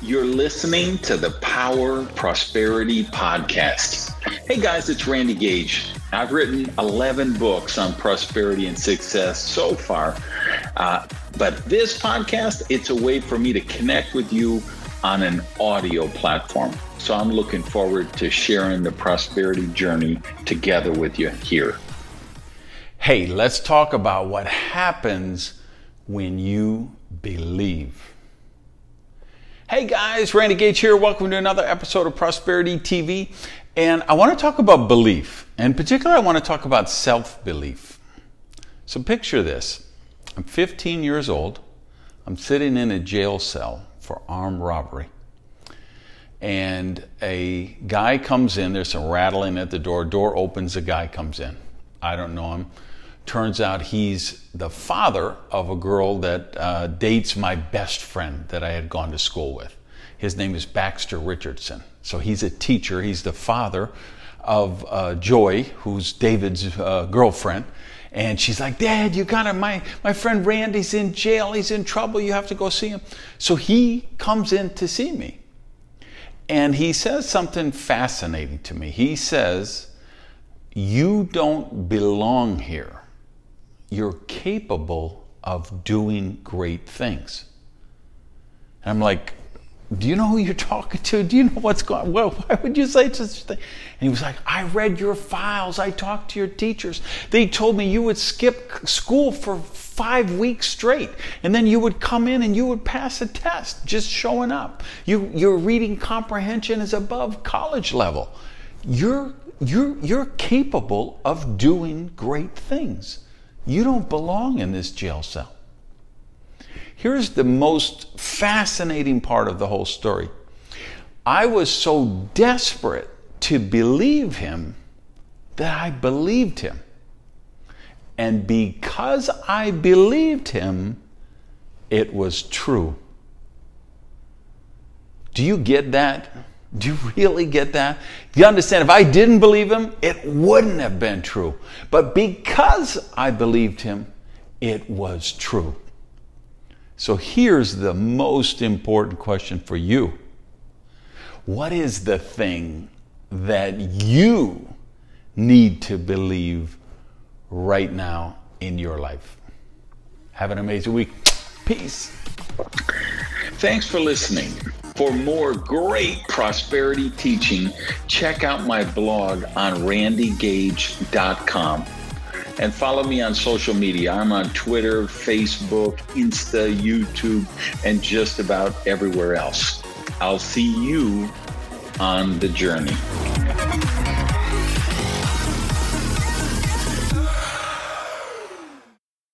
You're listening to the Power Prosperity Podcast. Hey guys, it's Randy Gage. I've written 11 books on prosperity and success so far. But this podcast, it's a way for me to connect with you on an audio platform. So I'm looking forward to sharing the prosperity journey together with you here. Hey, let's talk about what happens when you believe. Hey guys, Randy Gage here. Welcome to another episode of Prosperity TV. And I want to talk about belief. In particular, I want to talk about self-belief. So picture this. I'm 15 years old. I'm sitting in a jail cell for armed robbery. And a guy comes in. There's some rattling at the door. Door opens. A guy comes in. I don't know him. Turns out he's the father of a girl that dates my best friend that I had gone to school with. His name is Baxter Richardson. So he's a teacher. He's the father of Joy, who's David's girlfriend. And she's like, Dad, you gotta, my friend Randy's in jail. He's in trouble. You have to go see him. So he comes in to see me. And he says something fascinating to me. He says, you don't belong here. You're capable of doing great things. And I'm like, do you know who you're talking to? Do you know what's going on? Well, why would you say such a thing? And he was like, I read your files. I talked to your teachers. They told me you would skip school for 5 weeks straight. And then you would come in and you would pass a test just showing up. Your reading comprehension is above college level. You're capable of doing great things. You don't belong in this jail cell. Here's the most fascinating part of the whole story. I was so desperate to believe him that I believed him. And because I believed him, it was true. Do you get that? Do you really get that? Do you understand? If I didn't believe him, it wouldn't have been true. But because I believed him, it was true. So here's the most important question for you. What is the thing that you need to believe right now in your life? Have an amazing week. Peace. Thanks for listening. For more great prosperity teaching, check out my blog on randygage.com and follow me on social media. I'm on Twitter, Facebook, Insta, YouTube, and just about everywhere else. I'll see you on the journey.